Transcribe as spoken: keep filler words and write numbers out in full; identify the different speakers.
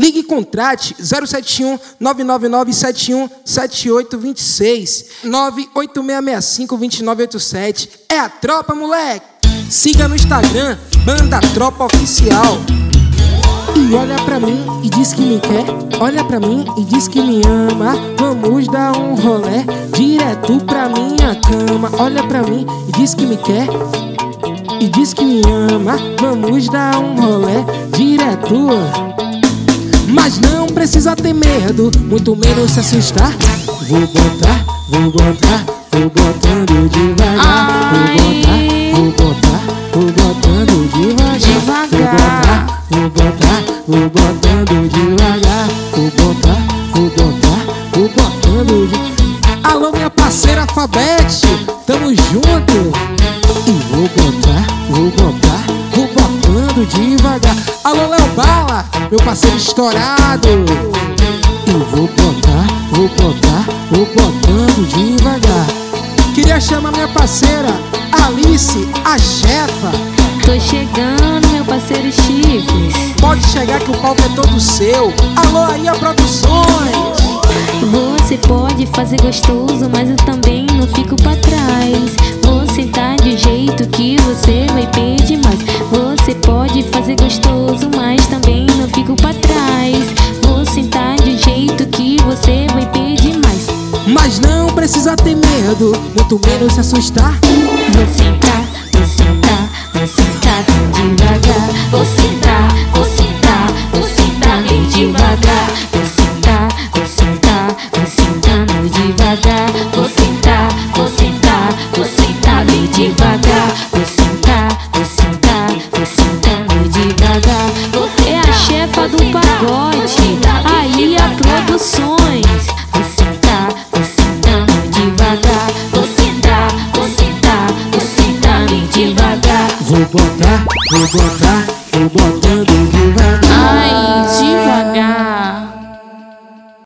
Speaker 1: Ligue e contrate zero sete um, nove nove nove sete um sete oito dois seis, nove oito seis seis cinco, dois nove oito sete. É a tropa, moleque! Siga no Instagram, Banda Tropa Oficial. E olha pra mim e diz que me quer, olha pra mim e diz que me ama. Vamos dar um rolé direto pra minha cama. Olha pra mim e diz que me quer e diz que me ama. Vamos dar um rolé direto. Mas não precisa ter medo, muito menos se assustar. Vou botar, vou botar, vou botando devagar. Vou botar, vou botar, vou botando devagar.
Speaker 2: Devagar.
Speaker 1: Vou botar, vou botando devagar. Vou botar, vou botar, vou botando devagar. Alô, minha parceira Fabete, tamo junto. E vou botar, vou botar, vou botando devagar. Alô, Léo Bala, meu parceiro estourado. E vou botar, vou botar, vou botando devagar. Queria chamar minha parceira Alice, a chefa.
Speaker 2: Tô chegando, meu parceiro Chifres.
Speaker 1: Pode chegar que o palco é todo seu. Alô, aí a Produções.
Speaker 2: Você pode fazer gostoso, mas eu também não fico pra trás. Vou sentar de jeito que você vai pedir mais. Você pode fazer gostoso, mas também não fico pra trás. Vou sentar de jeito que você vai pedir mais.
Speaker 1: Mas não precisa ter medo, muito menos se assustar.
Speaker 2: Vou sentar, vou sentar, vou sentar bem devagar. Vou sentar, vou sentar, vou sentar bem devagar. Vou sentar, vou sentar, vou sentando devagar. Vou sentar, vou sentar, vou sentar bem devagar. Vou sentar, vou sentar, vou sentando devagar. Você é a chefa do pagode, aí a Produções. Vou sentar, vou sentando devagar. Vou sentar, vou sentar, vou sentar bem devagar.
Speaker 1: Vou botar, vou botar, vou botar